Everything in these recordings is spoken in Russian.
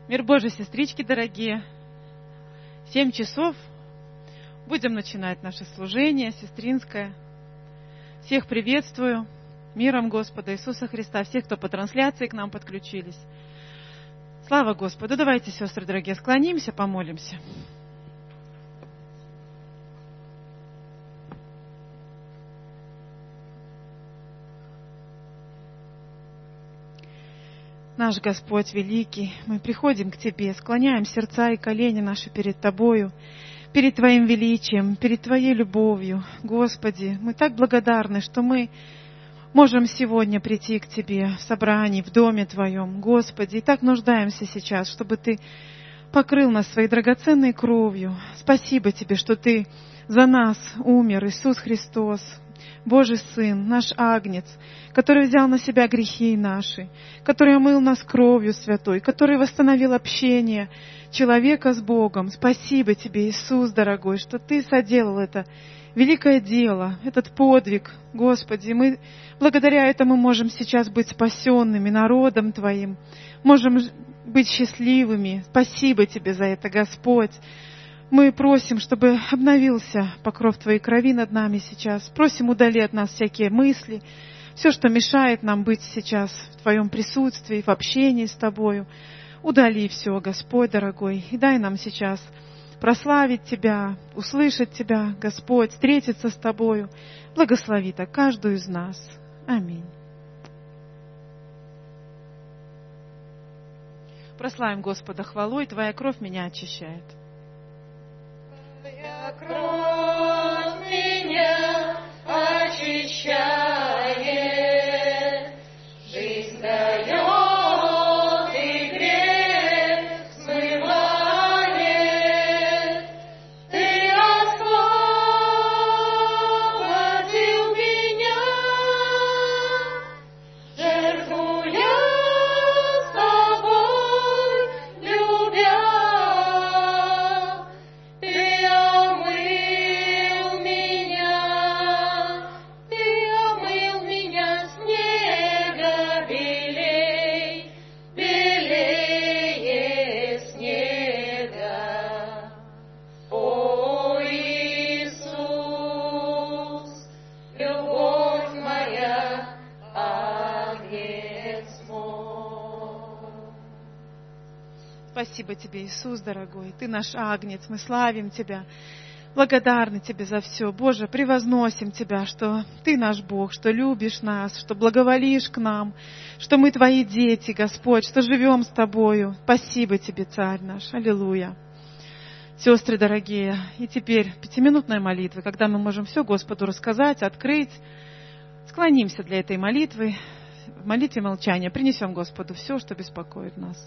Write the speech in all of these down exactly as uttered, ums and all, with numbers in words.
Мир Божий, сестрички дорогие, семь часов будем начинать наше служение сестринское. Всех приветствую миром Господа Иисуса Христа, всех, кто по трансляции к нам подключились. Слава Господу! Давайте, сестры дорогие, склонимся, помолимся. Наш Господь великий, мы приходим к Тебе, склоняем сердца и колени наши перед Тобою, перед Твоим величием, перед Твоей любовью. Господи, мы так благодарны, что мы можем сегодня прийти к Тебе в собрании, в доме Твоем. Господи, и так нуждаемся сейчас, чтобы Ты покрыл нас своей драгоценной кровью. Спасибо Тебе, что Ты за нас умер, Иисус Христос, Божий Сын, наш Агнец, который взял на себя грехи наши, который омыл нас кровью святой, который восстановил общение человека с Богом. Спасибо Тебе, Иисус, дорогой, что Ты соделал это великое дело, этот подвиг, Господи. Мы благодаря этому можем сейчас быть спасенными народом Твоим, можем быть счастливыми. Спасибо Тебе за это, Господь. Мы просим, чтобы обновился покров Твоей крови над нами сейчас. Просим, удали от нас всякие мысли, все, что мешает нам быть сейчас в Твоем присутствии, в общении с Тобою. Удали все, Господь дорогой, и дай нам сейчас прославить Тебя, услышать Тебя, Господь, встретиться с Тобою. Благослови так каждую из нас. Аминь. Прославим Господа хвалой, Твоя кровь меня очищает. Твоя кровь меня очищает, жизнь дает и грех смывает. Ты освободил меня, жертвуя с тобой, любя. Спасибо Тебе, Иисус, дорогой. Ты наш Агнец, мы славим Тебя. Благодарны Тебе за все. Боже, превозносим Тебя, что Ты наш Бог, что любишь нас, что благоволишь к нам, что мы Твои дети, Господь, что живем с Тобою. Спасибо Тебе, Царь наш. Аллилуйя. Сестры дорогие, и теперь пятиминутная молитва, когда мы можем все Господу рассказать, открыть. Склонимся для этой молитвы. В молитве молчания принесем Господу все, что беспокоит нас.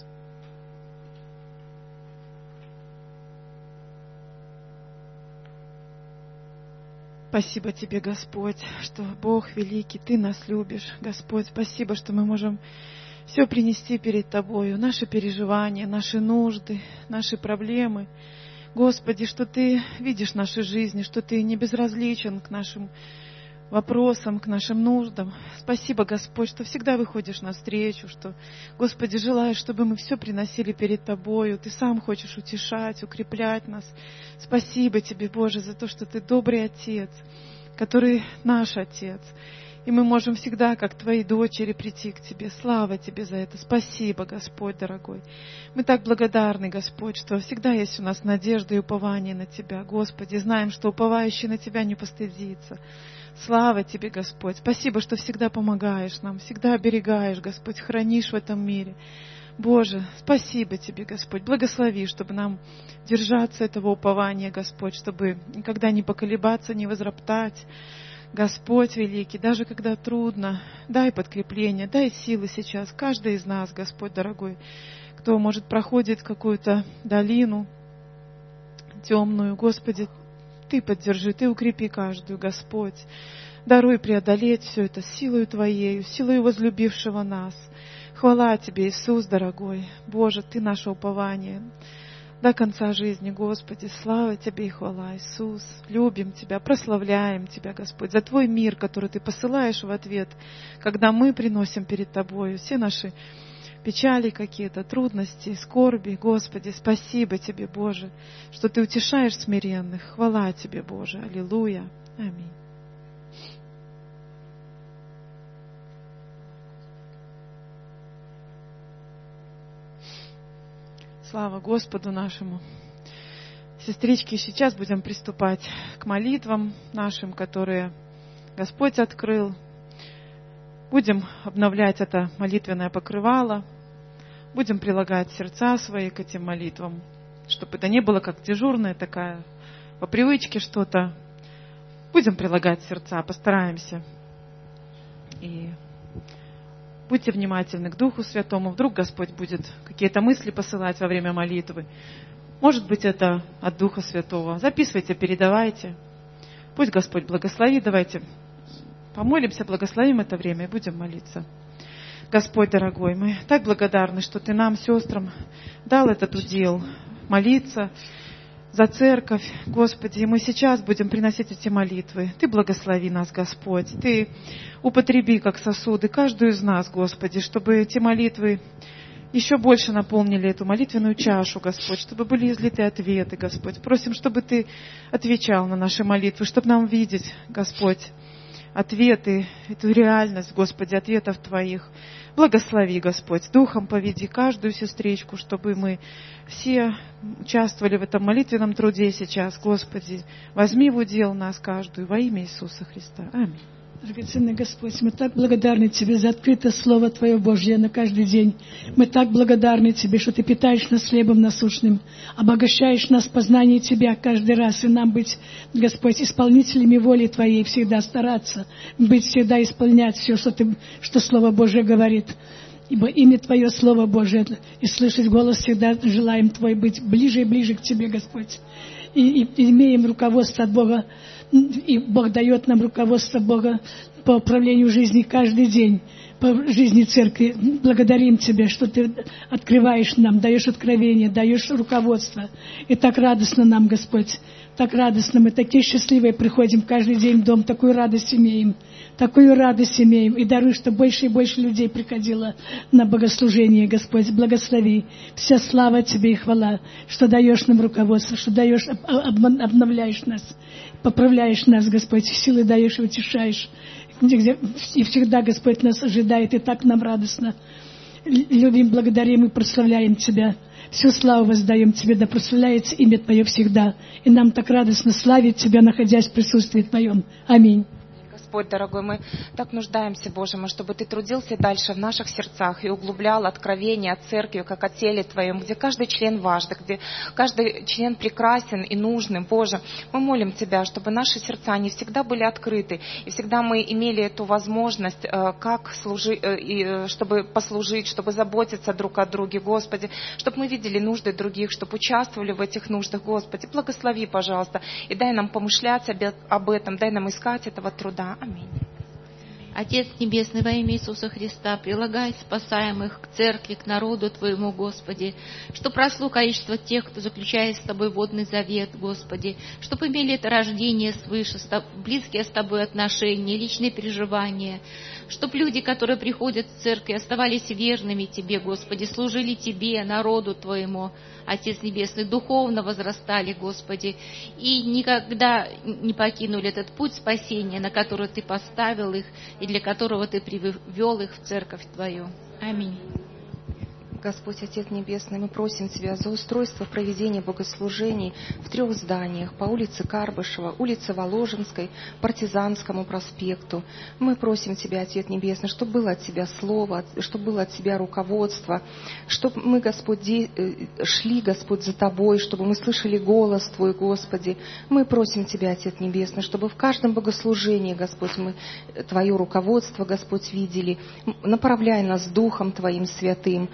Спасибо Тебе, Господь, что Бог великий, Ты нас любишь. Господь, спасибо, что мы можем все принести перед Тобою, наши переживания, наши нужды, наши проблемы. Господи, что Ты видишь наши жизни, что Ты не безразличен к нашим вопросам, к нашим нуждам. Спасибо, Господь, что всегда выходишь навстречу, что, Господи, желаешь, чтобы мы все приносили перед Тобою. Ты сам хочешь утешать, укреплять нас. Спасибо Тебе, Боже, за то, что Ты добрый Отец, который наш Отец. И мы можем всегда, как Твои дочери, прийти к Тебе. Слава Тебе за это. Спасибо, Господь, дорогой. Мы так благодарны, Господь, что всегда есть у нас надежда и упование на Тебя. Господи, знаем, что уповающий на Тебя не постыдится. Слава Тебе, Господь. Спасибо, что всегда помогаешь нам, всегда оберегаешь, Господь, хранишь в этом мире. Боже, спасибо Тебе, Господь. Благослови, чтобы нам держаться этого упования, Господь, чтобы никогда не поколебаться, не возроптать. Господь великий, даже когда трудно, дай подкрепление, дай силы сейчас. Каждый из нас, Господь дорогой, кто, может, проходит какую-то долину темную, Господи, Ты поддержи, Ты укрепи каждую, Господь. Даруй преодолеть все это силою Твоею, силою возлюбившего нас. Хвала Тебе, Иисус, дорогой. Боже, Ты наше упование до конца жизни, Господи. Слава Тебе и хвала, Иисус. Любим Тебя, прославляем Тебя, Господь, за Твой мир, который Ты посылаешь в ответ, когда мы приносим перед Тобою все наши печали какие-то, трудности, скорби. Господи, спасибо Тебе, Боже, что Ты утешаешь смиренных. Хвала Тебе, Боже. Аллилуйя. Аминь. Слава Господу нашему. Сестрички, сейчас будем приступать к молитвам нашим, которые Господь открыл. Будем обновлять это молитвенное покрывало. Будем прилагать сердца свои к этим молитвам, чтобы это не было как дежурная такая, по привычке что-то. Будем прилагать сердца, постараемся. И будьте внимательны к Духу Святому. Вдруг Господь будет какие-то мысли посылать во время молитвы. Может быть, это от Духа Святого. Записывайте, передавайте. Пусть Господь благословит. Давайте помолимся, благословим это время и будем молиться. Господь дорогой, мы так благодарны, что Ты нам, сестрам, дал этот удел молиться за церковь, Господи. И мы сейчас будем приносить эти молитвы. Ты благослови нас, Господь. Ты употреби как сосуды каждую из нас, Господи, чтобы эти молитвы еще больше наполнили эту молитвенную чашу, Господь, чтобы были излиты ответы, Господь. Просим, чтобы Ты отвечал на наши молитвы, чтобы нам видеть, Господь, ответы, эту реальность, Господи, ответов Твоих. Благослови, Господь, Духом поведи каждую сестричку, чтобы мы все участвовали в этом молитвенном труде сейчас, Господи. Возьми в удел нас каждую во имя Иисуса Христа. Аминь. Драгоценный Господь, мы так благодарны Тебе за открытое Слово Твое Божье на каждый день. Мы так благодарны Тебе, что Ты питаешь нас хлебом насущным, обогащаешь нас в познании Тебя каждый раз, и нам быть, Господь, исполнителями воли Твоей, всегда стараться, быть всегда исполнять все, что, ты, что Слово Божье говорит. Ибо имя Твое, Слово Божье, и слышать голос всегда желаем Твой быть ближе и ближе к Тебе, Господь. И, и имеем руководство от Бога, и Бог дает нам руководство Бога по управлению жизни каждый день, по жизни церкви. Благодарим Тебя, что Ты открываешь нам, даешь откровение, даешь руководство. И так радостно нам, Господь, так радостно. Мы такие счастливые приходим каждый день в дом, такую радость имеем, такую радость имеем. И даруй, что больше и больше людей приходило на богослужение, Господь. Благослови. Вся слава Тебе и хвала, что даешь нам руководство, что даешь, обновляешь нас, поправляешь нас, Господь, силы даешь и утешаешь. И всегда, Господь, нас ожидает, и так нам радостно. Любим, благодарим и прославляем Тебя. Всю славу воздаем Тебе, да прославляется имя Твое всегда. И нам так радостно славить Тебя, находясь в присутствии Твоем. Аминь. Господь, дорогой, мы так нуждаемся, Боже мой, чтобы Ты трудился дальше в наших сердцах и углублял откровение от церкви, как о теле Твоем, где каждый член важен, где каждый член прекрасен и нужным. Боже, мы молим Тебя, чтобы наши сердца, они всегда были открыты, и всегда мы имели эту возможность, как служить, чтобы послужить, чтобы заботиться друг о друге, Господи, чтобы мы видели нужды других, чтобы участвовали в этих нуждах, Господи. Благослови, пожалуйста, и дай нам помышлять об этом, дай нам искать этого труда. Аминь. Отец Небесный, во имя Иисуса Христа, прилагай спасаемых к церкви, к народу Твоему, Господи, чтоб росло количество тех, кто заключает с Тобой водный завет, Господи, чтоб имели это рождение свыше, близкие с Тобой отношения, личные переживания, чтоб люди, которые приходят в церковь, оставались верными Тебе, Господи, служили Тебе, народу Твоему, Отец Небесный, духовно возрастали, Господи, и никогда не покинули этот путь спасения, на который Ты поставил их, и для которого Ты привел их в церковь Твою. Аминь. Господь, Отец Небесный, мы просим Тебя за устройство проведения богослужений в трех зданиях по улице Карбышева, улице Воложенской, Партизанскому проспекту. Мы просим Тебя, Отец Небесный, чтобы было от Тебя слово, чтобы было от Тебя руководство, чтобы мы, Господь, шли, Господь, за Тобой, чтобы мы слышали голос Твой, Господи. Мы просим Тебя, Отец Небесный, чтобы в каждом богослужении, Господь, мы Твое руководство, Господь, видели. Направляй нас Духом Твоим святым. Мы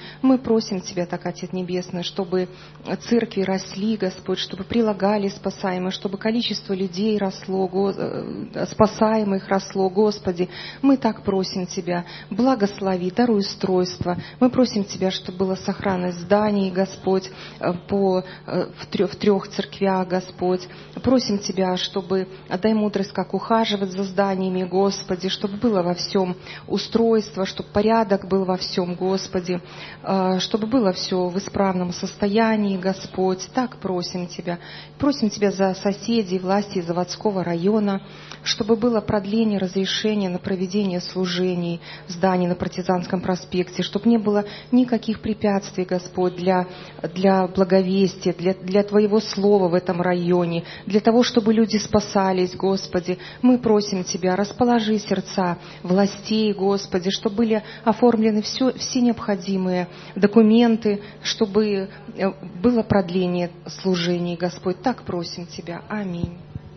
просим Тебя так, Отец Небесный, чтобы церкви росли, Господь, чтобы прилагали спасаемые, чтобы количество людей росло, спасаемых росло, Господи. Мы так просим Тебя, благослови, даруй устройство. Мы просим Тебя, чтобы была сохранность зданий, Господь, по, в, трех, в трех церквях, Господь. Просим Тебя, чтобы дай мудрость, как ухаживать за зданиями, Господи, чтобы было во всем устройство, чтобы порядок был во всем, Господи, чтобы было все в исправном состоянии, Господь. Так просим Тебя. Просим Тебя за соседей, власти заводского района, чтобы было продление разрешения на проведение служений в здании на Партизанском проспекте, чтобы не было никаких препятствий, Господь, для, для благовестия, для, для Твоего слова в этом районе, для того, чтобы люди спасались, Господи. Мы просим Тебя, расположи сердца властей, Господи, чтобы были оформлены все, все необходимые документы, чтобы было продление служений, Господь. Так просим Тебя. Аминь.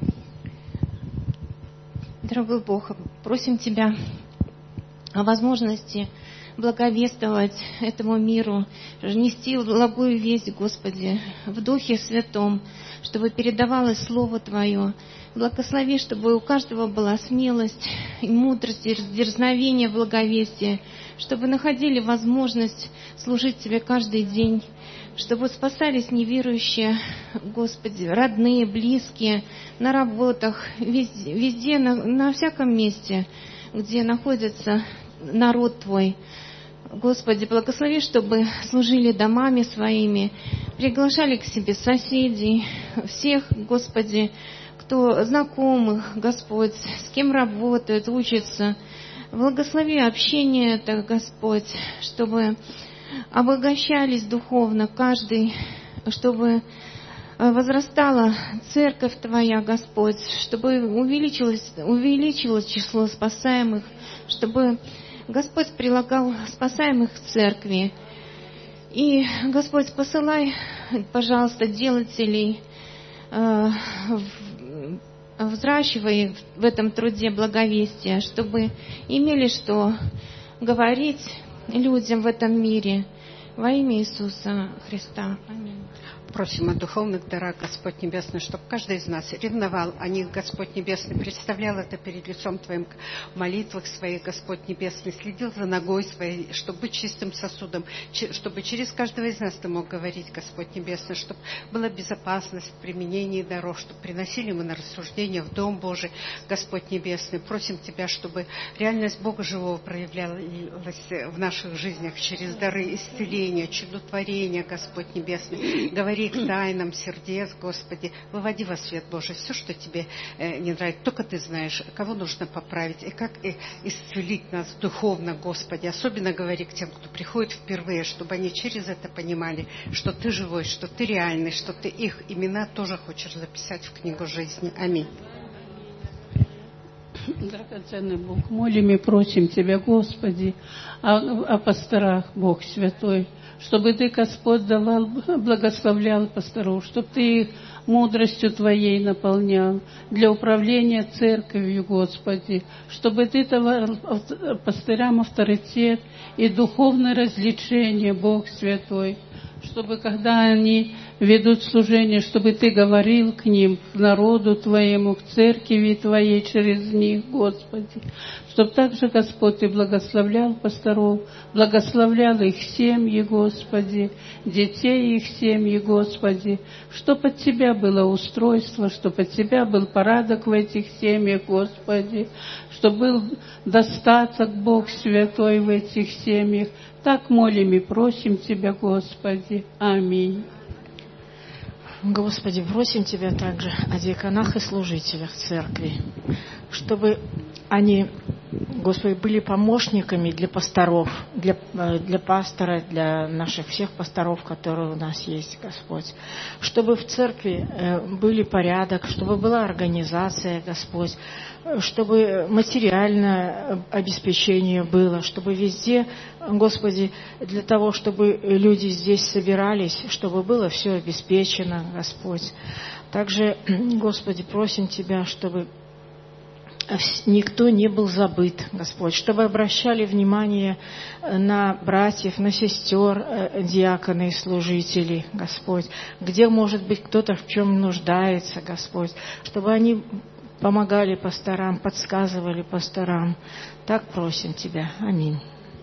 Дорогой Бог, просим Тебя о возможности благовествовать этому миру, нести благую весть, Господи, в Духе Святом, чтобы передавалось Слово Твое. Благослови, чтобы у каждого была смелость, и мудрость, и дерзновение в благовестии, чтобы находили возможность служить Тебе каждый день, чтобы спасались неверующие, Господи, родные, близкие, на работах, везде, везде на, на всяком месте, где находится народ Твой. Господи, благослови, чтобы служили домами своими, приглашали к себе соседей, всех, Господи, кто знакомых, Господь, с кем работают, учатся. Благослови общение это, Господь, чтобы обогащались духовно каждый, чтобы возрастала церковь Твоя, Господь, чтобы увеличилось, увеличилось число спасаемых, чтобы Господь прилагал спасаемых к церкви. И, Господь, посылай, пожалуйста, делателей, э, взращивай в этом труде благовестия, чтобы имели что говорить людям в этом мире. Во имя Иисуса Христа. Аминь. Просим о духовных дарах, Господь Небесный, чтобы каждый из нас ревновал о них, Господь Небесный, представлял это перед лицом Твоим в молитвах своих, Господь Небесный, следил за ногой своей, чтобы быть чистым сосудом, чтобы через каждого из нас Ты мог говорить, Господь Небесный, чтобы была безопасность в применении даров, чтобы приносили мы на рассуждение в Дом Божий, Господь Небесный. Просим Тебя, чтобы реальность Бога Живого проявлялась в наших жизнях через дары исцеления, чудотворения, Господь Небесный. Говори к тайнам сердец, Господи, выводи во свет Божий все, что Тебе э, не нравится. Только Ты знаешь, кого нужно поправить и как э, исцелить нас духовно, Господи. Особенно говори к тем, кто приходит впервые, чтобы они через это понимали, что Ты живой, что Ты реальный, что Ты их имена тоже хочешь записать в книгу жизни. Аминь. Драгоценный Бог, молим и просим Тебя, Господи, о, о пасторах, Бог Святой, чтобы Ты, Господь, давал, благословлял пасторов, чтобы Ты их мудростью Твоей наполнял для управления церковью, Господи, чтобы Ты давал пастырям авторитет и духовное развлечение, Бог Святой, чтобы, когда они ведут служение, чтобы Ты говорил к ним, к народу Твоему, к церкви Твоей через них, Господи. Чтобы также, Господь, Ты благословлял пасторов, благословлял их семьи, Господи, детей их семьи, Господи, чтобы от Тебя было устройство, чтобы от Тебя был порядок в этих семьях, Господи, чтобы был достаток, Бог Святой, в этих семьях. Так молим и просим Тебя, Господи. Аминь. Господи, просим Тебя также о диаконах и служителях церкви, чтобы они, Господи, были помощниками для пасторов, для, для пастора, для наших всех пасторов, которые у нас есть, Господь. Чтобы в церкви был порядок, чтобы была организация, Господь, чтобы материальное обеспечение было, чтобы везде, Господи, для того, чтобы люди здесь собирались, чтобы было все обеспечено, Господь. Также, Господи, просим Тебя, чтобы никто не был забыт, Господь, чтобы обращали внимание на братьев, на сестер, диаконы и служителей, Господь, где, может быть, кто-то в чем нуждается, Господь, чтобы они помогали пасторам, подсказывали пасторам. Так просим Тебя. Аминь.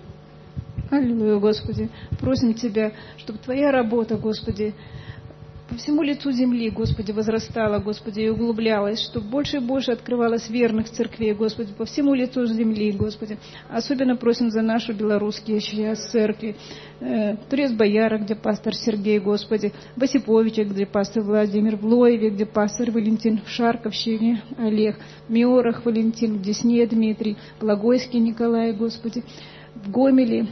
Аллилуйя, Господи. Просим Тебя, чтобы Твоя работа, Господи, по всему лицу земли, Господи, возрастала, Господи, и углублялась, чтобы больше и больше открывалось верных церквей, Господи, по всему лицу земли, Господи. Особенно просим за нашу белорусские сейчас церкви. Э, Турец-Бояра, где пастор Сергей, Господи, в Осиповиче, где пастор Владимир, в Лоеве, где пастор Валентин, в Шарковщине Олег, в Миорах Валентин, в Десне Дмитрий, в Логойске Николай, Господи, в Гомеле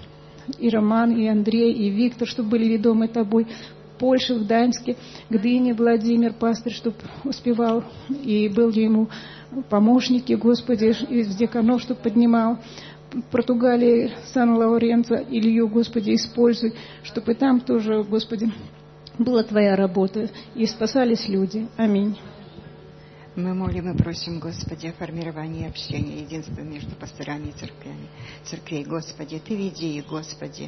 и Роман, и Андрей, и Виктор, чтобы были ведомы Тобой, в Польше, в Гданьске, Гдыне Владимир, пастор, чтобы успевал, и был ему помощники, Господи, из деканов, чтобы поднимал, в Португалии Сан-Лауренцо, Илью, Господи, используй, чтобы и там тоже, Господи, была Твоя работа, и спасались люди. Аминь. Мы молим и просим, Господи, о формировании общения, единства между пасторами и церквями, церквей. Господи, Ты веди их, Господи.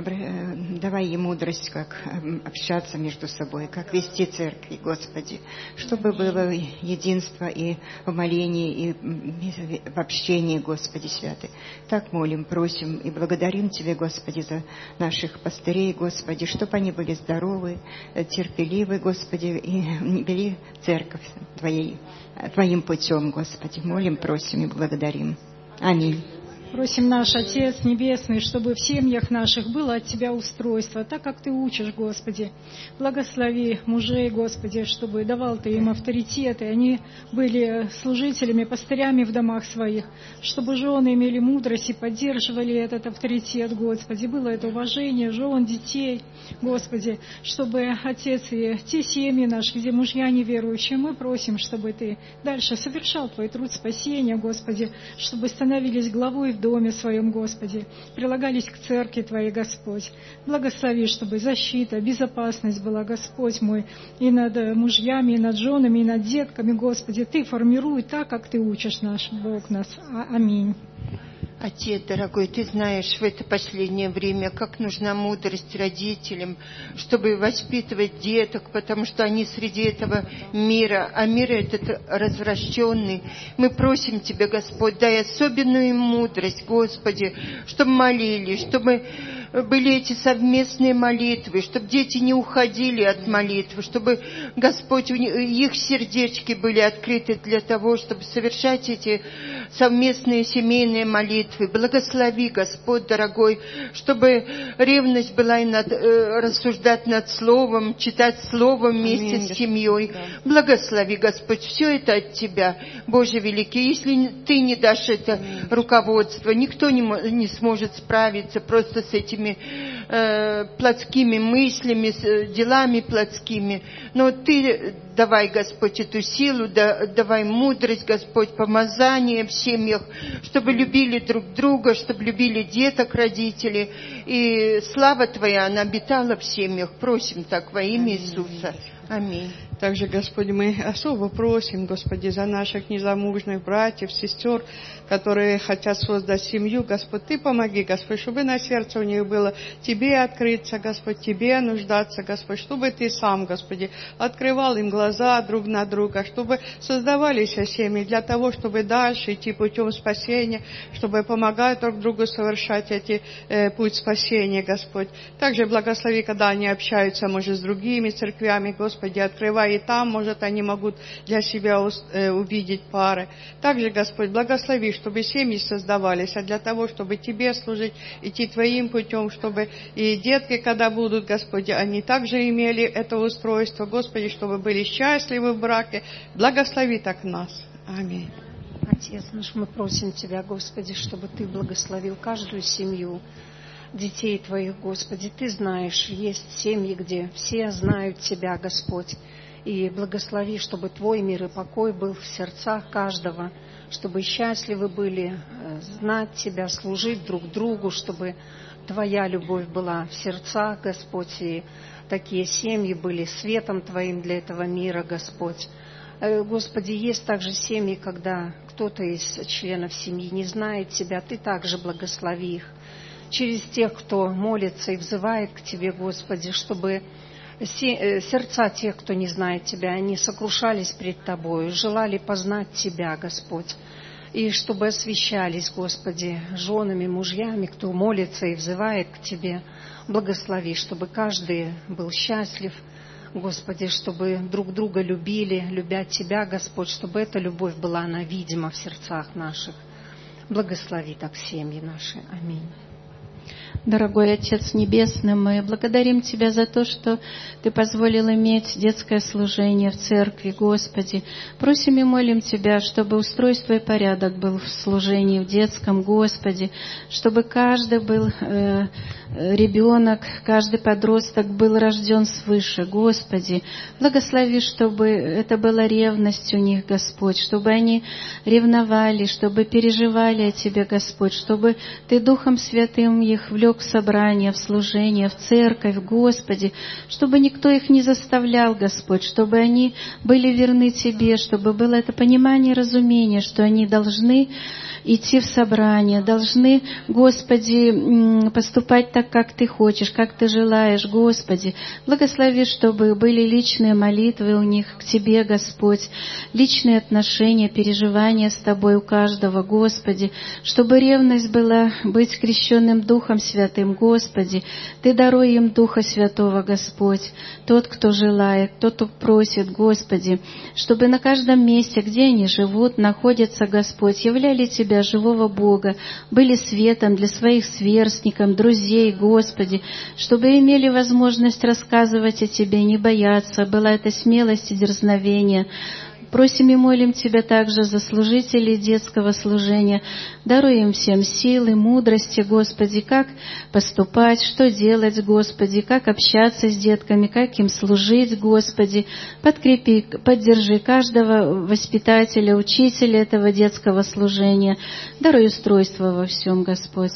Давай ей мудрость, как общаться между собой, как вести церкви, Господи, чтобы было единство и в молении, и в общении, Господи Святый. Так молим, просим и благодарим Тебя, Господи, за наших пастырей, Господи, чтобы они были здоровы, терпеливы, Господи, и вели церковь Твоей. Твоим путем, Господи, молим, просим и благодарим. Аминь. Просим, наш Отец Небесный, чтобы в семьях наших было от Тебя устройство, так как Ты учишь, Господи. Благослови мужей, Господи, чтобы давал Ты им авторитет, и они были служителями, пастырями в домах своих, чтобы жены имели мудрость и поддерживали этот авторитет, Господи. Было это уважение жен, детей, Господи, чтобы, Отец, и те семьи наши, где мужья неверующие, мы просим, чтобы Ты дальше совершал Твой труд спасения, Господи, чтобы становились главой в доме своем, Господи, прилагались к церкви Твоей, Господь. Благослови, чтобы защита, безопасность была, Господь мой, и над мужьями, и над женами, и над детками, Господи. Ты формируй так, как Ты учишь наш Бог нас. А- Аминь. Отец дорогой, Ты знаешь в это последнее время, как нужна мудрость родителям, чтобы воспитывать деток, потому что они среди этого мира, а мир этот развращенный. Мы просим Тебя, Господь, дай особенную им мудрость, Господи, чтобы молились, чтобы были эти совместные молитвы, чтобы дети не уходили от молитвы, чтобы, Господь, их сердечки были открыты для того, чтобы совершать эти совместные семейные молитвы. Благослови, Господь дорогой, чтобы ревность была и над, э, рассуждать над Словом, читать Слово вместе Аминь. С семьей. Благослови, Господь, все это от Тебя, Боже великий. Если Ты не дашь это Аминь. Руководство, никто не, не сможет справиться просто с этими э, плотскими мыслями, с делами плотскими. Но Ты давай, Господь, эту силу, да, давай мудрость, Господь, помазание в семьях, чтобы любили друг друга, чтобы любили деток, родителей. И слава Твоя, она обитала в семьях. Просим так во имя Иисуса. Аминь. Также, Господи, мы особо просим, Господи, за наших незамужних братьев, сестер, которые хотят создать семью. Господь, Ты помоги, Господь, чтобы на сердце у них было Тебе открыться, Господь, Тебе нуждаться, Господь, чтобы Ты сам, Господи, открывал им глаза друг на друга, чтобы создавались семьи для того, чтобы дальше идти путем спасения, чтобы помогать друг другу совершать эти э, путь спасения, Господь. Также благослови, когда они общаются, может, с другими церквями, Господи, открывай и там, может, они могут для себя увидеть пары. Также, Господь, благослови, чтобы семьи создавались, а для того, чтобы Тебе служить, идти Твоим путем, чтобы и детки, когда будут, Господи, они также имели это устройство, Господи, чтобы были счастливы в браке. Благослови так нас. Аминь. Отец наш, мы просим Тебя, Господи, чтобы Ты благословил каждую семью, детей Твоих, Господи. Ты знаешь, есть семьи, где все знают Тебя, Господь. И благослови, чтобы Твой мир и покой был в сердцах каждого, чтобы счастливы были знать Тебя, служить друг другу, чтобы Твоя любовь была в сердцах, Господь, и такие семьи были светом Твоим для этого мира, Господь. Господи, есть также семьи, когда кто-то из членов семьи не знает Тебя, Ты также благослови их. Через тех, кто молится и взывает к Тебе, Господи, чтобы сердца тех, кто не знает Тебя, они сокрушались пред Тобою, желали познать Тебя, Господь, и чтобы освящались, Господи, женами, мужьями, кто молится и взывает к Тебе. Благослови, чтобы каждый был счастлив, Господи, чтобы друг друга любили, любя Тебя, Господь, чтобы эта любовь была, она видима в сердцах наших. Благослови так семьи наши. Аминь. Дорогой Отец Небесный, мы благодарим Тебя за то, что Ты позволил иметь детское служение в церкви, Господи. Просим и молим Тебя, чтобы устройство и порядок был в служении в детском, Господи, чтобы каждый был э, ребенок, каждый подросток был рожден свыше, Господи. Благослови, чтобы это была ревность у них, Господь, чтобы они ревновали, чтобы переживали о Тебе, Господь, чтобы Ты Духом Святым их влек в собрание, в служение, в церковь, Господи, чтобы никто их не заставлял, Господь, чтобы они были верны Тебе, чтобы было это понимание и разумение, что они должны идти в собрание, должны, Господи, поступать так, как Ты хочешь, как Ты желаешь, Господи. Благослови, чтобы были личные молитвы у них к Тебе, Господь, личные отношения, переживания с Тобой у каждого, Господи, чтобы ревность была быть крещенным Духом Святым, Господи. Ты даруй им Духа Святого, Господь, тот, кто желает, тот, кто просит, Господи, чтобы на каждом месте, где они живут, находятся, Господь, являли Тебя, живого Бога, были светом для своих сверстников, друзей, Господи, чтобы имели возможность рассказывать о Тебе, не бояться, была эта смелость и дерзновение. Просим и молим Тебя также за служителей детского служения. Даруй им всем силы, мудрости, Господи, как поступать, что делать, Господи, как общаться с детками, как им служить, Господи. Подкрепи, поддержи каждого воспитателя, учителя этого детского служения. Даруй устройство во всем, Господь.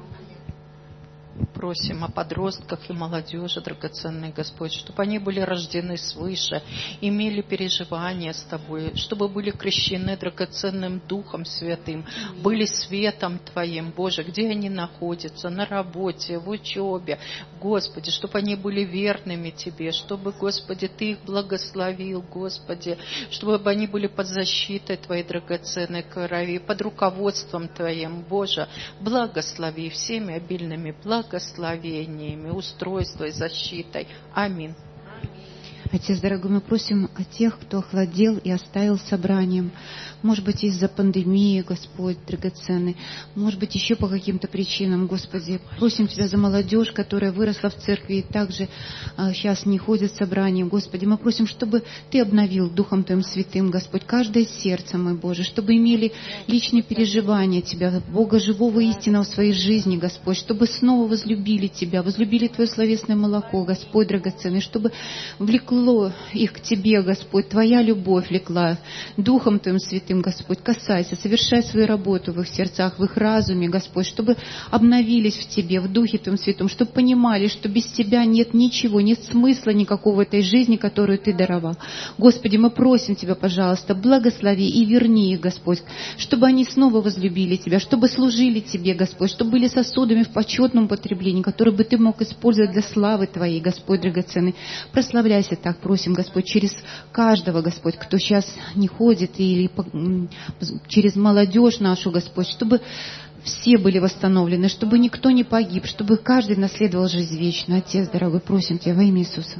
Просим о подростках и молодежи, драгоценный Господь, чтобы они были рождены свыше, имели переживания с Тобой, чтобы были крещены драгоценным Духом Святым, были светом Твоим, Боже, где они находятся, на работе, в учебе, Господи, чтобы они были верными Тебе, чтобы, Господи, Ты их благословил, Господи, чтобы они были под защитой Твоей драгоценной крови, под руководством Твоим, Боже, благослови всеми обильными благословениями, благословениями, устройством и защитой. Аминь. Отец дорогой, мы просим о тех, кто охладел и оставил собранием. Может быть, из-за пандемии, Господь драгоценный. Может быть, еще по каким-то причинам, Господи. Просим Тебя за молодежь, которая выросла в церкви и также а, сейчас не ходит в собранием. Господи, мы просим, чтобы Ты обновил Духом Твоим Святым, Господь, каждое сердце, мой Боже, чтобы имели личные переживания Тебя, Бога живого истинного в своей жизни, Господь, чтобы снова возлюбили Тебя, возлюбили Твое словесное молоко, Господь драгоценный, чтобы влекло их к Тебе, Господь, Твоя любовь влекла Духом Твоим Святым, Господь, касайся, совершай свою работу в их сердцах, в их разуме, Господь, чтобы обновились в Тебе, в Духе Твоем Святом, чтобы понимали, что без Тебя нет ничего, нет смысла никакого этой жизни, которую Ты даровал. Господи, мы просим Тебя, пожалуйста, благослови и верни их, Господь, чтобы они снова возлюбили Тебя, чтобы служили Тебе, Господь, чтобы были сосудами в почетном потреблении, которые бы Ты мог использовать для славы Твоей, Господь драгоценный. Прославляйся так, просим, Господь, через каждого, Господь, кто сейчас не ходит, или через молодежь нашу, Господь, чтобы все были восстановлены, чтобы никто не погиб, чтобы каждый наследовал жизнь вечную. Отец дорогой, просим Тебя во имя Иисуса.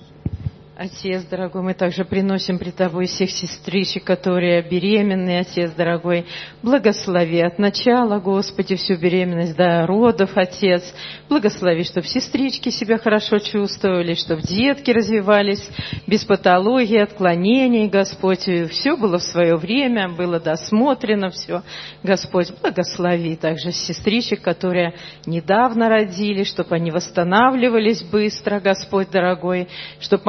Отец дорогой, мы также приносим пред Тобой всех сестричек, которые беременны, Отец дорогой, благослови от начала, Господи, всю беременность до родов, Отец. Благослови, чтобы сестрички себя хорошо чувствовали, чтобы детки развивались без патологии, отклонений, Господь. Все было в свое время, было досмотрено все. Господь, благослови также сестричек, которые недавно родили, чтобы они восстанавливались быстро, Господь дорогой, чтобы могли с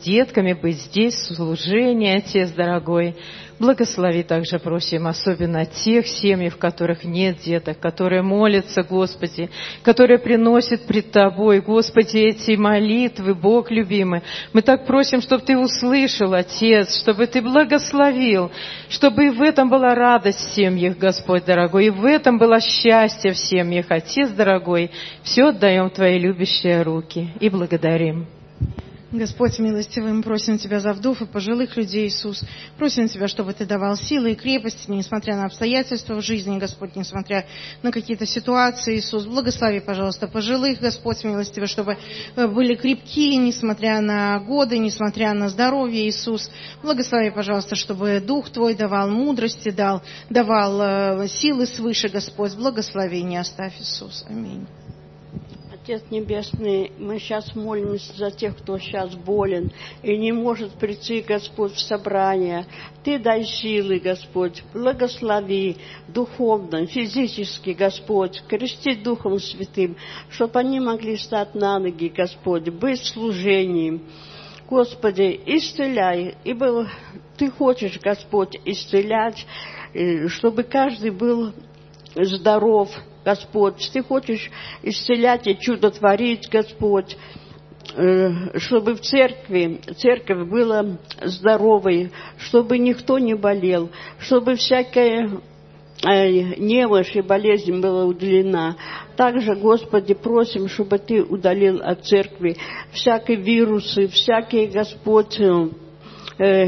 детками, быть здесь, служение, Отец дорогой. Благослови также, просим, особенно тех семей, в которых нет деток, которые молятся, Господи, которые приносят пред Тобой, Господи, эти молитвы, Бог любимый. Мы так просим, чтобы Ты услышал, Отец, чтобы Ты благословил, чтобы и в этом была радость в семьях, Господь дорогой, и в этом было счастье в семьях, Отец дорогой. Все отдаем в Твои любящие руки и благодарим. Господь милостивый, мы просим Тебя за вдов и пожилых людей, Иисус. Просим Тебя, чтобы Ты давал силы и крепости, несмотря на обстоятельства в жизни, Господь, несмотря на какие-то ситуации, Иисус. Благослови, пожалуйста, пожилых, Господь милостивый, чтобы были крепкие, несмотря на годы, несмотря на здоровье, Иисус. Благослови, пожалуйста, чтобы Дух Твой давал мудрости, дал, давал силы свыше, Господь. Благослови, не оставь, Иисус. Аминь. Отец Небесный, мы сейчас молимся за тех, кто сейчас болен и не может прийти, Господь, в собрание. Ты дай силы, Господь, благослови духовно, физически, Господь, крести Духом Святым, чтобы они могли стать на ноги, Господь, быть в служении. Господи, исцеляй, ибо Ты хочешь, Господь, исцелять, чтобы каждый был здоров, Господь. Ты хочешь исцелять и чудо творить, Господь, чтобы в церкви, церковь была здоровой, чтобы никто не болел, чтобы всякая немощь и болезнь была удалена. Также, Господи, просим, чтобы Ты удалил от церкви всякие вирусы, всякие, Господь, э,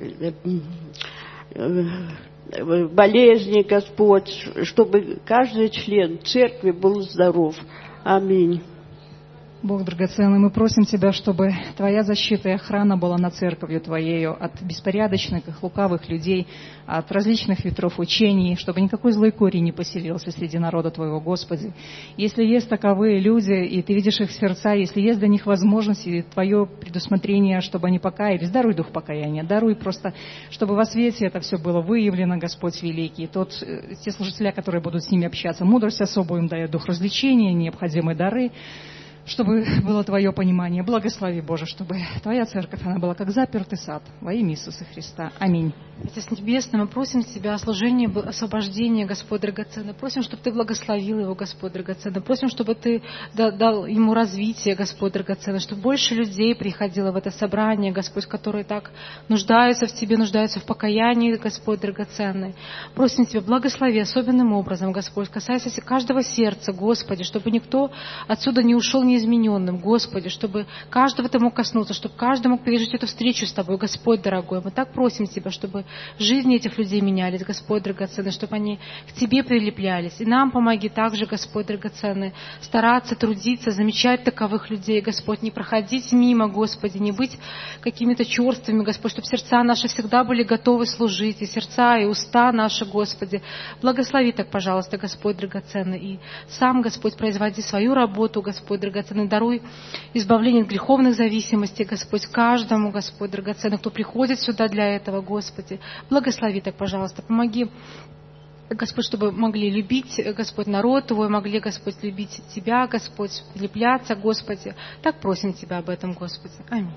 э, болезни, Господь, чтобы каждый член церкви был здоров. Аминь. Бог драгоценный, мы просим Тебя, чтобы Твоя защита и охрана была над церковью Твоею от беспорядочных, лукавых людей, от различных ветров учений, чтобы никакой злой корень не поселился среди народа Твоего, Господи. Если есть таковые люди, и Ты видишь их сердца, если есть для них возможность и Твое предусмотрение, чтобы они покаялись, даруй дух покаяния, даруй просто, чтобы во свете это все было выявлено, Господь великий. Тот, те служители, которые будут с ними общаться, мудрость особую им дает, дух развлечения, необходимые дары, чтобы было Твое понимание. Благослови, Боже, чтобы Твоя церковь, она была как запертый сад во имя Иисуса Христа. Аминь. Отец Небесный, мы просим Тебя о служении, освобождении, Господь драгоценный. Просим, чтобы Ты благословил его, Господь драгоценный. Просим, чтобы Ты дал ему развитие, Господь драгоценный, чтобы больше людей приходило в это собрание, Господь, которые так нуждаются в Тебе, нуждаются в покаянии, Господь драгоценный. Просим Тебя, благослови особенным образом, Господь, касайся каждого сердца, Господи, чтобы никто отсюда не ушел неизмененным, Господи, чтобы каждого Ты мог коснуться, чтобы каждый мог пережить эту встречу с Тобой, Господь дорогой. Мы так просим Тебя, чтобы жизни этих людей менялись, Господь драгоценный, чтобы они к Тебе прилеплялись. И нам помоги также, Господь драгоценный, стараться, трудиться, замечать таковых людей, Господь, не проходить мимо, Господи, не быть какими-то черствыми, Господь, чтобы сердца наши всегда были готовы служить, и сердца, и уста наши, Господи. Благослови так, пожалуйста, Господь драгоценный, и сам, Господь, производи свою работу, Господь драгоценный, даруй избавление от греховных зависимостей, Господь, каждому, Господь драгоценный, кто приходит сюда для этого, Господи. Благослови так, пожалуйста, помоги, Господь, чтобы могли любить, Господь, народ Твой, могли, Господь, любить Тебя, Господь, прилепляться, Господи. Так просим Тебя об этом, Господи. Аминь.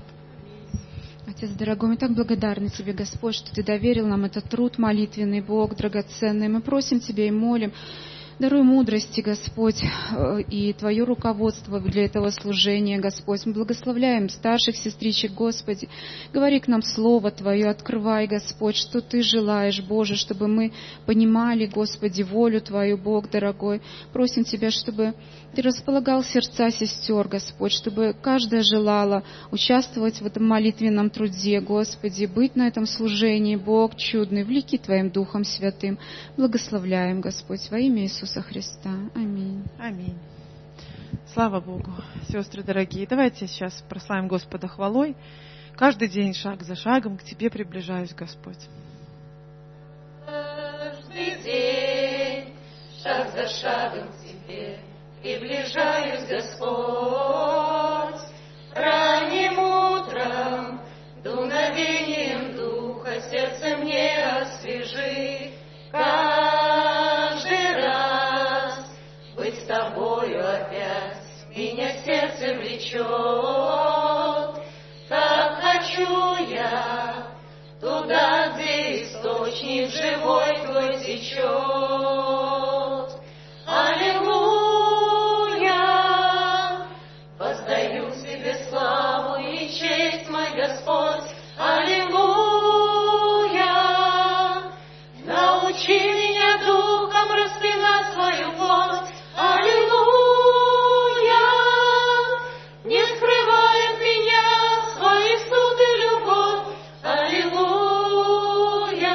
Отец дорогой, мы так благодарны Тебе, Господь, что Ты доверил нам этот труд молитвенный, Бог драгоценный. Мы просим Тебя и молим, даруй мудрости, Господь, и Твое руководство для этого служения, Господь. Мы благословляем старших сестричек, Господи. Говори к нам Слово Твое, открывай, Господь, что Ты желаешь, Боже, чтобы мы понимали, Господи, волю Твою, Бог дорогой. Просим Тебя, чтобы Ты располагал сердца сестер, Господь, чтобы каждая желала участвовать в этом молитвенном труде, Господи, быть на этом служении, Бог чудный, влеки Твоим Духом Святым. Благословляем, Господь, во имя Иисуса Христа. Аминь. Аминь. Слава Богу, сестры дорогие. Давайте сейчас прославим Господа хвалой. Каждый день, шаг за шагом, к Тебе приближаюсь, Господь. Каждый день, шаг за шагом к Тебе приближаюсь, Господь. Ранним утром, дуновением Духа, сердце мне освежи. Каждый раз быть с Тобою опять меня сердце влечет, как я, туда, где источник живой твой течет. Аллилуйя! Воздаю тебе славу и честь, мой Господь. Аллилуйя! Научи меня духом распинать свою плоть. Аллилуйя! Не скрывай от меня свои суд и любовь. Аллилуйя!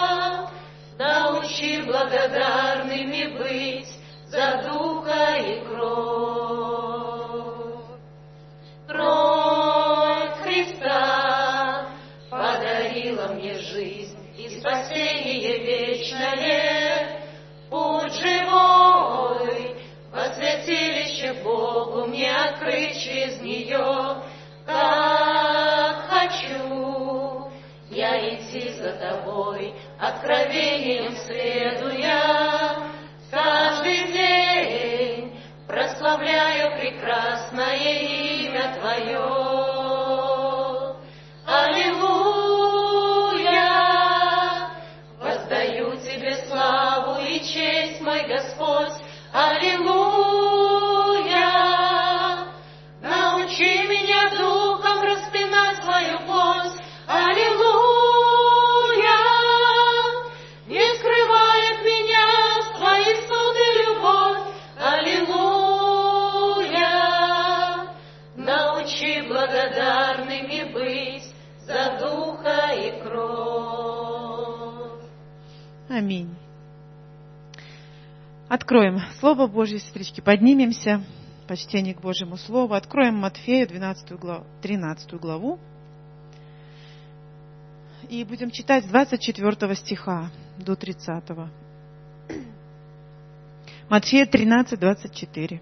Научи благодарными быть за духа и кровь. Кровь Христа подарила мне жизнь и спасение вечное. Путь живой во святилище Богу мне открыть через нее. Как хочу я идти за тобой, откровением следуя. Каждый день прославляю прекрасное имя Твое. Аллилуйя! Воздаю Тебе славу и честь, мой Господь. Аллилуйя! Научи меня духом распинать свою плоть. Аллилуйя! Не скрывай от меня свои суд и любовь. Аллилуйя! Научи благодарными быть за духа и кровь. Аминь. Откроем Слово Божье, сестрички, поднимемся в почтении к Божьему Слову. Откроем Матфею двенадцатую главу, тринадцатую главу. И будем читать с двадцать четвёртого стиха до тридцатого. Матфея тринадцать, двадцать четыре.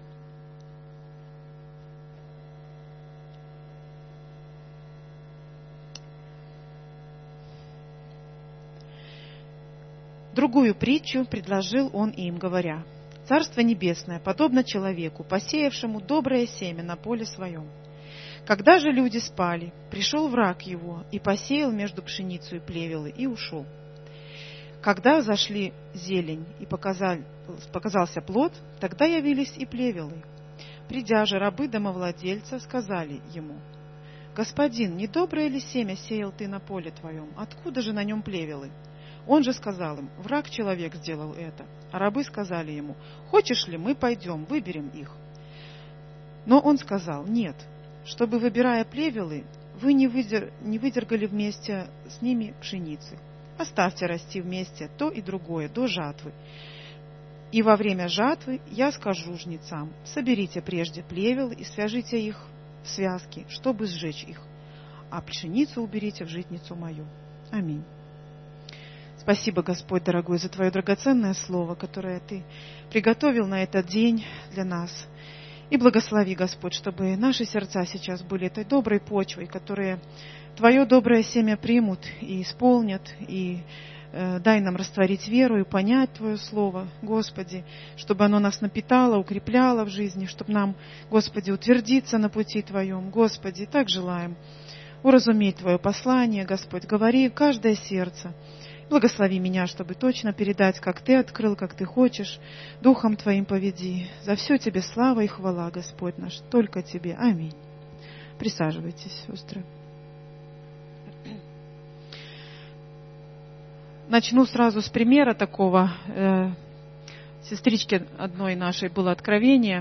Другую притчу предложил он им, говоря: «Царство небесное подобно человеку, посеявшему доброе семя на поле своем. Когда же люди спали, пришел враг его и посеял между пшеницу и плевелы и ушел. Когда зашли зелень и показал, показался плод, тогда явились и плевелы. Придя же рабы домовладельца, сказали ему: Господин, не доброе ли семя сеял ты на поле твоем? Откуда же на нем плевелы? Он же сказал им: враг человек сделал это. А рабы сказали ему: хочешь ли, мы пойдем, выберем их? Но он сказал: нет, чтобы, выбирая плевелы, вы не, выдер... не выдергали вместе с ними пшеницы. Оставьте расти вместе то и другое до жатвы. И во время жатвы я скажу жнецам: соберите прежде плевелы и свяжите их в связки, чтобы сжечь их, а пшеницу уберите в житницу мою. Аминь. Спасибо, Господь дорогой, за Твое драгоценное Слово, которое Ты приготовил на этот день для нас. И благослови, Господь, чтобы наши сердца сейчас были этой доброй почвой, которые Твое доброе семя примут и исполнят, и э, дай нам растворить веру и понять Твое Слово, Господи, чтобы оно нас напитало, укрепляло в жизни, чтобы нам, Господи, утвердиться на пути Твоем. Господи, так желаем уразуметь Твое послание, Господь, говори в каждое сердце. Благослови меня, чтобы точно передать, как Ты открыл, как Ты хочешь. Духом Твоим поведи. За все Тебе слава и хвала, Господь наш. Только Тебе. Аминь. Присаживайтесь, сестры. Начну сразу с примера такого. Сестричке одной нашей было откровение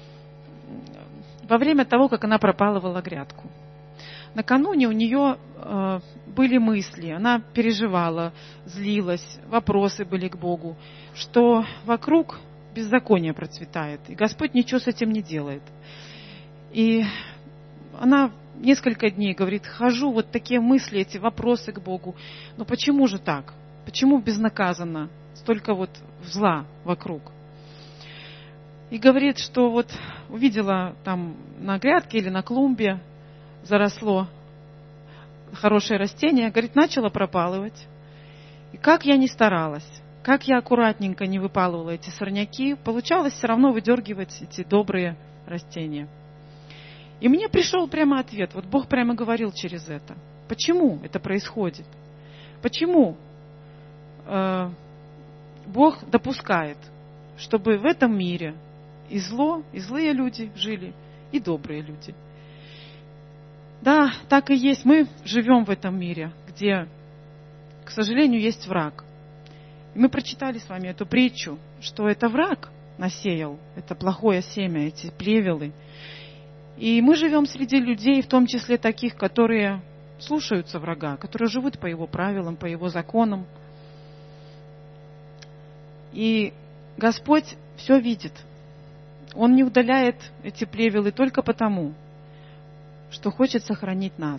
во время того, как она пропалывала грядку. Накануне у нее э, были мысли, она переживала, злилась, вопросы были к Богу, что вокруг беззаконие процветает, и Господь ничего с этим не делает. И она несколько дней говорит: хожу, вот такие мысли, эти вопросы к Богу. Но почему же так? Почему безнаказанно столько вот зла вокруг? И говорит, что вот увидела там на грядке или на клумбе заросло хорошее растение, говорит, начала пропалывать. И как я ни старалась, как я аккуратненько не выпалывала эти сорняки, получалось все равно выдергивать эти добрые растения. И мне пришел прямо ответ, вот Бог прямо говорил через это. Почему это происходит? Почему э, Бог допускает, чтобы в этом мире и зло, и злые люди жили, и добрые люди? Да, так и есть. Мы живем в этом мире, где, к сожалению, есть враг. И мы прочитали с вами эту притчу, что это враг насеял, это плохое семя, эти плевелы. И мы живем среди людей, в том числе таких, которые слушаются врага, которые живут по его правилам, по его законам. И Господь все видит. Он не удаляет эти плевелы только потому, что хочет сохранить нас.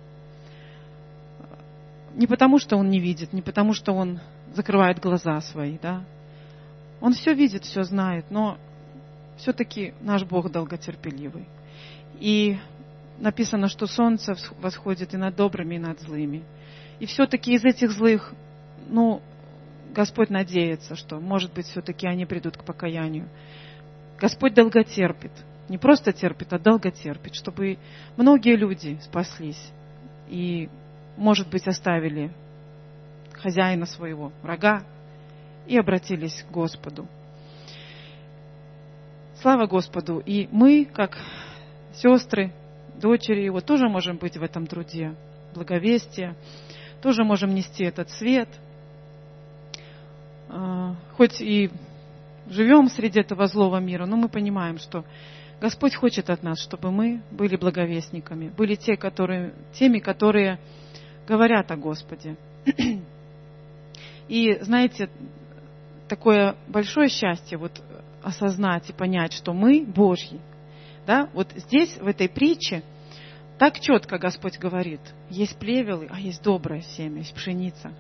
Не потому, что Он не видит, не потому, что Он закрывает глаза свои, да. Он все видит, все знает, но все-таки наш Бог долготерпеливый. И написано, что солнце восходит и над добрыми, и над злыми. И все-таки из этих злых, ну, Господь надеется, что, может быть, все-таки они придут к покаянию. Господь долготерпит. Не просто терпит, а долготерпит, чтобы многие люди спаслись и, может быть, оставили хозяина своего, врага, и обратились к Господу. Слава Господу! И мы, как сестры, дочери Его, тоже можем быть в этом труде благовестия, тоже можем нести этот свет. Хоть и живем среди этого злого мира, но мы понимаем, что Господь хочет от нас, чтобы мы были благовестниками, были те, которые, теми, которые говорят о Господе. И, знаете, такое большое счастье вот осознать и понять, что мы Божьи. Да? Вот здесь, в этой притче, так четко Господь говорит, есть плевелы, а есть доброе семя, есть пшеница.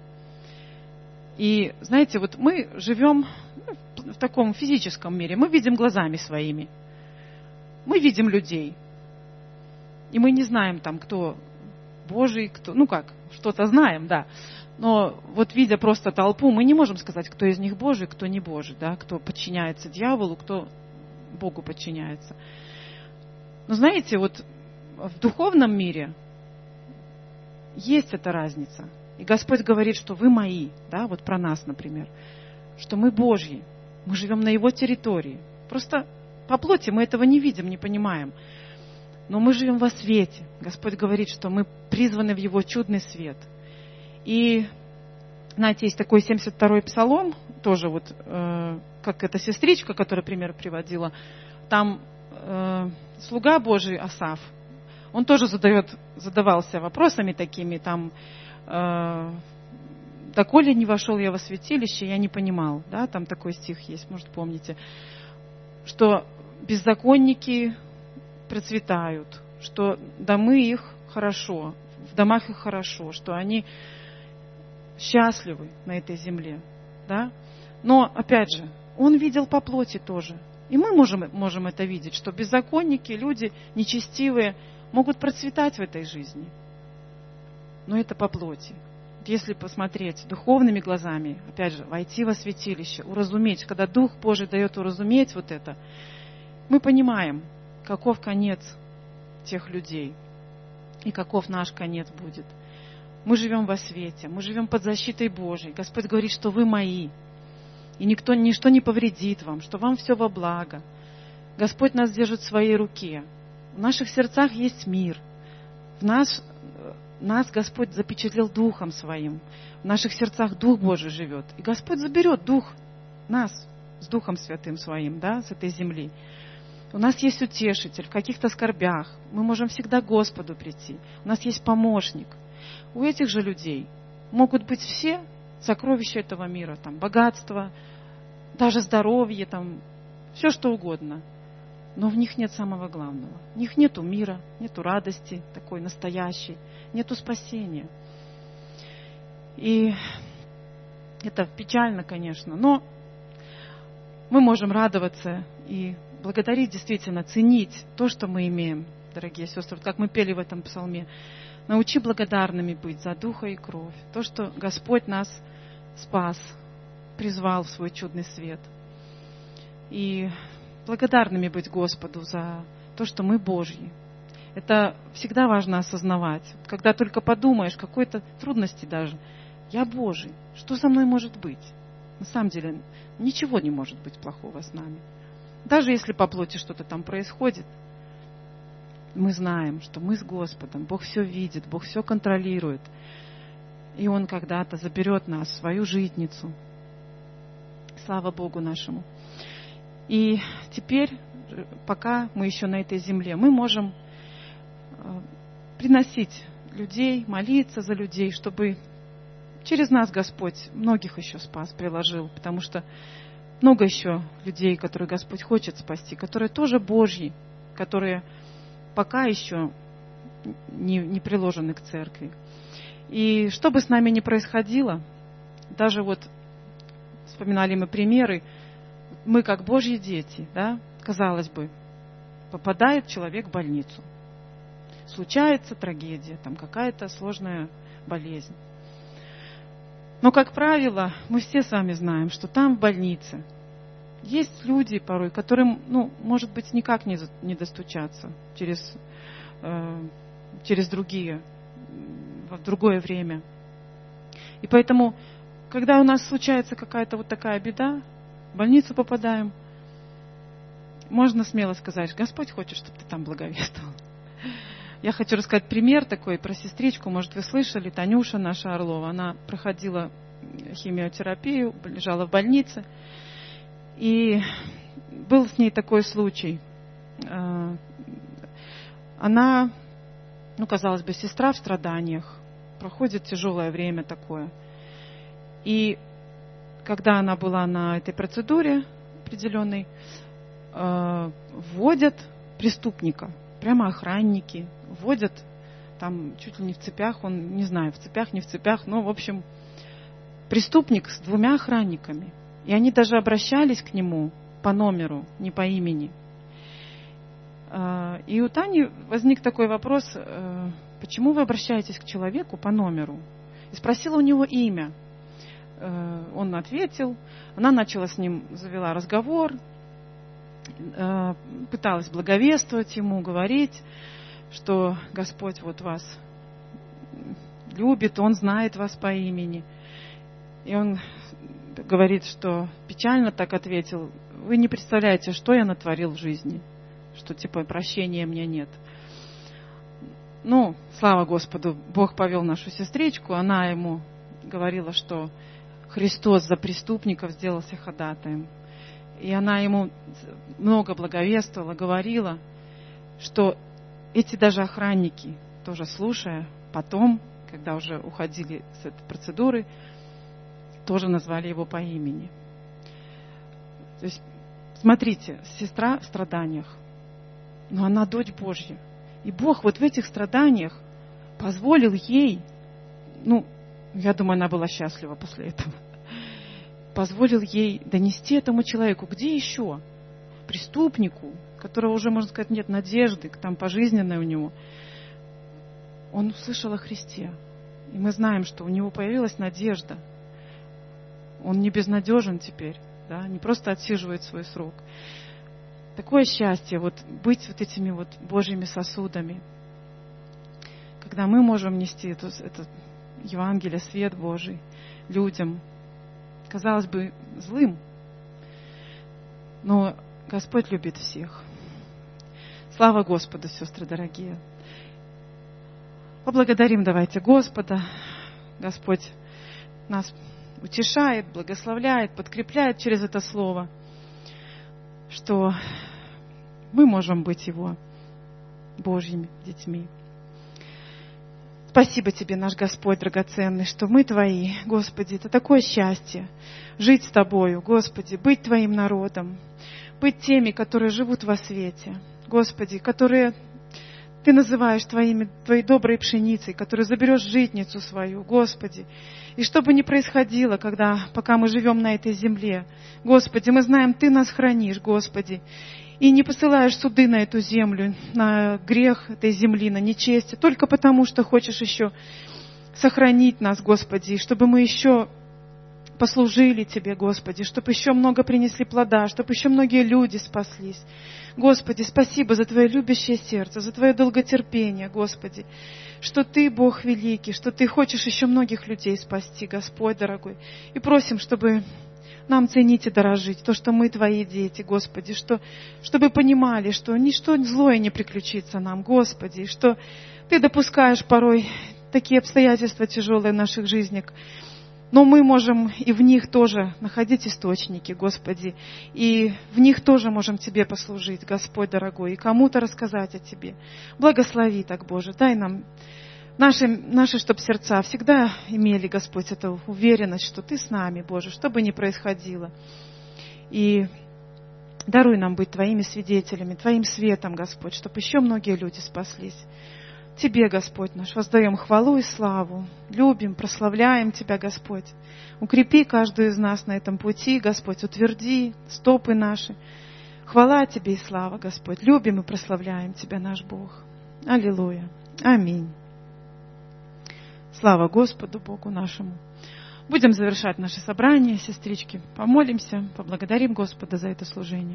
И, знаете, вот мы живем в таком физическом мире, мы видим глазами своими. Мы видим людей. И мы не знаем там, кто Божий, кто... Ну как, что-то знаем, да. Но вот видя просто толпу, мы не можем сказать, кто из них Божий, кто не Божий, да, кто подчиняется дьяволу, кто Богу подчиняется. Но знаете, вот в духовном мире есть эта разница. И Господь говорит, что вы мои, да, вот про нас, например, что мы Божьи, мы живем на Его территории. Просто по плоти мы этого не видим, не понимаем. Но мы живем во свете. Господь говорит, что мы призваны в Его чудный свет. И, знаете, есть такой семьдесят второй псалом, тоже вот, э, как эта сестричка, которая пример приводила, там э, слуга Божий Асаф, он тоже задает, задавался вопросами такими, там, э, «Доколе не вошел я во святилище, я не понимал». Да, там такой стих есть, может, помните, что беззаконники процветают, что домы их хорошо, в домах их хорошо, что они счастливы на этой земле. Да? Но, опять же, он видел по плоти тоже. И мы можем, можем это видеть, что беззаконники, люди нечестивые могут процветать в этой жизни. Но это по плоти. Если посмотреть духовными глазами, опять же, войти во святилище, уразуметь, когда Дух Божий дает уразуметь вот это, мы понимаем, каков конец тех людей и каков наш конец будет. Мы живем во свете, мы живем под защитой Божией. Господь говорит, что вы мои, и никто, ничто не повредит вам, что вам все во благо. Господь нас держит в своей руке. В наших сердцах есть мир. В нас, нас Господь запечатлел Духом Своим. В наших сердцах Дух Божий живет. И Господь заберет Дух нас с Духом Святым Своим, да, с этой земли. У нас есть утешитель в каких-то скорбях. Мы можем всегда к Господу прийти. У нас есть помощник. У этих же людей могут быть все сокровища этого мира, там, богатство, даже здоровье, там, все что угодно. Но в них нет самого главного. В них нету мира, нету радости такой настоящей, нету спасения. И это печально, конечно, но мы можем радоваться и благодарить, действительно, ценить то, что мы имеем, дорогие сестры. Вот как мы пели в этом псалме. Научи благодарными быть за духа и кровь. То, что Господь нас спас, призвал в свой чудный свет. И благодарными быть Господу за то, что мы Божьи. Это всегда важно осознавать. Когда только подумаешь, какой-то трудности даже, я Божий, что со мной может быть? На самом деле, ничего не может быть плохого с нами. Даже если по плоти что-то там происходит, мы знаем, что мы с Господом, Бог все видит, Бог все контролирует. И Он когда-то заберет нас в свою житницу. Слава Богу нашему. И теперь, пока мы еще на этой земле, мы можем приносить людей, молиться за людей, чтобы через нас Господь многих еще спас, приложил. Потому что много еще людей, которые Господь хочет спасти, которые тоже Божьи, которые пока еще не, не приложены к церкви. И что бы с нами ни происходило, даже вот вспоминали мы примеры, мы как Божьи дети, да, казалось бы, попадает человек в больницу, случается трагедия, там какая-то сложная болезнь. Но, как правило, мы все с вами знаем, что там в больнице есть люди порой, которым, ну, может быть, никак не, не достучаться через, э, через другие, в другое время. И поэтому, когда у нас случается какая-то вот такая беда, в больницу попадаем, можно смело сказать, Господь хочет, чтобы ты там благовествовал. Я хочу рассказать пример такой про сестричку, может, вы слышали, Танюша наша Орлова, она проходила химиотерапию, лежала в больнице, и был с ней такой случай. Она, ну, казалось бы, сестра в страданиях, проходит тяжелое время такое. И когда она была на этой процедуре определенной, вводят преступника, прямо охранники, вводят там чуть ли не в цепях, он, не знаю, в цепях, не в цепях, но, в общем, преступник с двумя охранниками. И они даже обращались к нему по номеру, не по имени. И у Тани возник такой вопрос, почему вы обращаетесь к человеку по номеру? И спросила у него имя. Он ответил, она начала с ним, завела разговор, пыталась благовествовать ему, говорить, что Господь вот вас любит, Он знает вас по имени. И он говорит, что печально так ответил, вы не представляете, что я натворил в жизни, что типа прощения мне нет. Ну, слава Господу, Бог повел нашу сестричку, она ему говорила, что Христос за преступников сделался ходатаем. И она ему много благовествовала, говорила, что эти даже охранники, тоже слушая, потом, когда уже уходили с этой процедуры, тоже назвали его по имени. То есть, смотрите, сестра в страданиях, но она дочь Божья. И Бог вот в этих страданиях позволил ей, ну, я думаю, она была счастлива после этого, позволил ей донести этому человеку, где еще? Преступнику, которого уже, можно сказать, нет надежды, там пожизненной у него. Он услышал о Христе. И мы знаем, что у него появилась надежда. Он не безнадежен теперь, да, не просто отсиживает свой срок. Такое счастье, вот быть вот этими вот Божьими сосудами, когда мы можем нести это, это Евангелие, свет Божий людям, казалось бы, злым, но Господь любит всех. Слава Господу, сестры дорогие. Поблагодарим давайте Господа. Господь нас утешает, благословляет, подкрепляет через это слово, что мы можем быть Его Божьими детьми. Спасибо Тебе, наш Господь драгоценный, что мы Твои, Господи. Это такое счастье жить с Тобою, Господи, быть Твоим народом, быть теми, которые живут во свете, Господи, которые Ты называешь Твоими, Твоей доброй пшеницей, которую заберешь житницу свою, Господи. И что бы ни происходило, когда, пока мы живем на этой земле, Господи, мы знаем, Ты нас хранишь, Господи, и не посылаешь суды на эту землю, на грех этой земли, на нечестие, только потому, что хочешь еще сохранить нас, Господи, чтобы мы еще послужили Тебе, Господи, чтобы еще много принесли плода, чтобы еще многие люди спаслись. Господи, спасибо за Твое любящее сердце, за Твое долготерпение, Господи, что Ты, Бог великий, что Ты хочешь еще многих людей спасти, Господь дорогой. И просим, чтобы нам ценить и дорожить то, что мы Твои дети, Господи, что, чтобы понимали, что ничто злое не приключится нам, Господи, что Ты допускаешь порой такие обстоятельства тяжелые в наших жизнях, но мы можем и в них тоже находить источники, Господи, и в них тоже можем Тебе послужить, Господь дорогой, и кому-то рассказать о Тебе. Благослови так, Боже, дай нам наши, наши чтоб сердца всегда имели, Господь, эту уверенность, что Ты с нами, Боже, что бы ни происходило. И даруй нам быть Твоими свидетелями, Твоим светом, Господь, чтобы еще многие люди спаслись. Тебе, Господь наш, воздаем хвалу и славу, любим, прославляем Тебя, Господь. Укрепи каждую из нас на этом пути, Господь, утверди стопы наши. Хвала Тебе и слава, Господь. Любим и прославляем Тебя, наш Бог. Аллилуйя. Аминь. Слава Господу, Богу нашему. Будем завершать наше собрание, сестрички. Помолимся, поблагодарим Господа за это служение.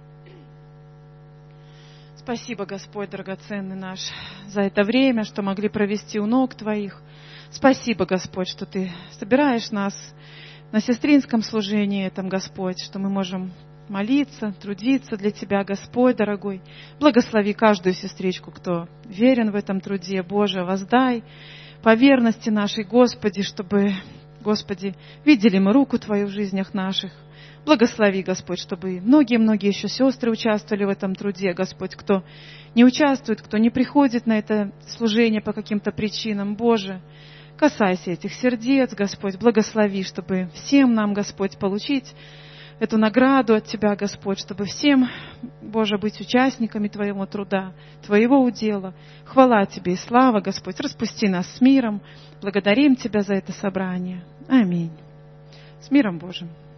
Спасибо, Господь, драгоценный наш, за это время, что могли провести у ног Твоих. Спасибо, Господь, что Ты собираешь нас на сестринском служении этом, Господь, что мы можем молиться, трудиться для Тебя, Господь, дорогой. Благослови каждую сестричку, кто верен в этом труде. Боже, воздай по верности нашей, Господи, чтобы, Господи, видели мы руку Твою в жизнях наших. Благослови, Господь, чтобы многие-многие еще сестры участвовали в этом труде, Господь, кто не участвует, кто не приходит на это служение по каким-то причинам. Боже, касайся этих сердец, Господь, благослови, чтобы всем нам, Господь, получить эту награду от Тебя, Господь, чтобы всем, Боже, быть участниками Твоего труда, Твоего удела. Хвала Тебе и слава, Господь, распусти нас с миром. Благодарим Тебя за это собрание. Аминь. С миром Божьим.